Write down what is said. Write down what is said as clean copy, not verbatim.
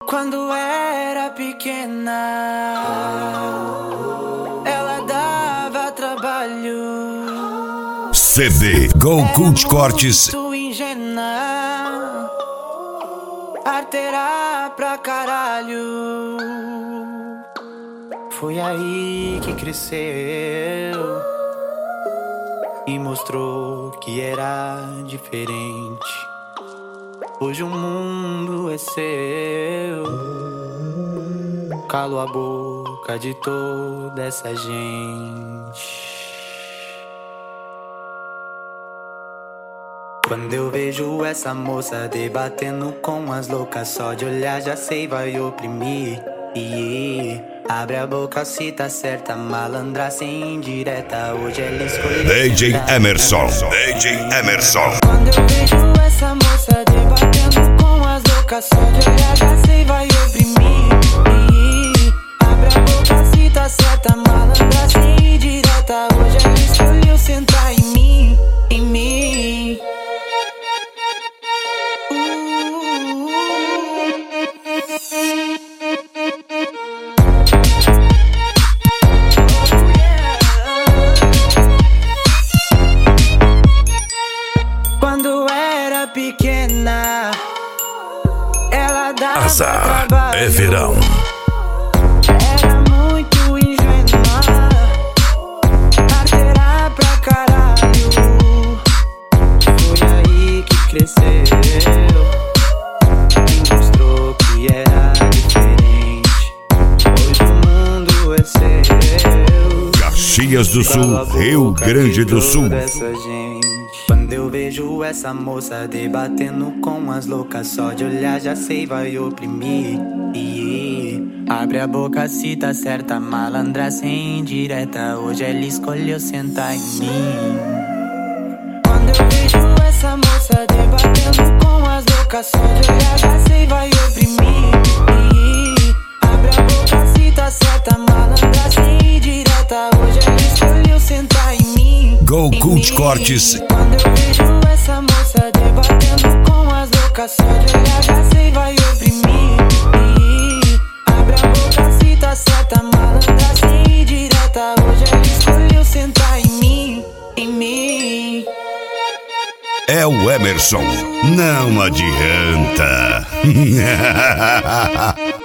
Quando era pequena, ela dava trabalho. CD Go Cult Cortes. Muito ingênua, arteira pra caralho. Foi aí que cresceu e mostrou que era diferente. Hoje o mundo é seu. Calo a boca de toda essa gente. Quando eu vejo essa moça debatendo com as loucas, só de olhar já sei vai oprimir. Abre a boca se tá certa, malandra sem indireta. Hoje ela escolheu DJ Emerson. DJ Emerson. Quando eu vejo essa moça debatendo com as loucas, só de olhar já sei vai oprimir. Abre a boca se tá certa, malandra sem indireta. Hoje ela escolheu sentar em mim, em mim. Pequena, ela dava Azar trabalho. é verão. Era muito ingênua, arteira pra caralho. Foi aí que cresceu e mostrou que era diferente. Hoje o mundo é seu. Caxias do Sul, Rio Grande do Sul. Quando eu vejo essa moça debatendo com as loucas, só de olhar já sei vai oprimir. Abre a boca se tá certa, malandra sem indireta. Hoje ela escolheu sentar em mim. Quando eu vejo essa moça debatendo com as loucas, só de olhar já sei vai oprimir. Abre a boca se tá certa, malandra sem indireta. Hoje ela escolheu sentar em mim. Go Cult Cortes. Quando eu vejo essa moça debatendo com as loucas, só de olhar já sei vai oprimir. Abre a boca se tá certa, malandra sem indireta. Hoje ela escolheu sentar em mim, em mim. É o Emerson, não adianta.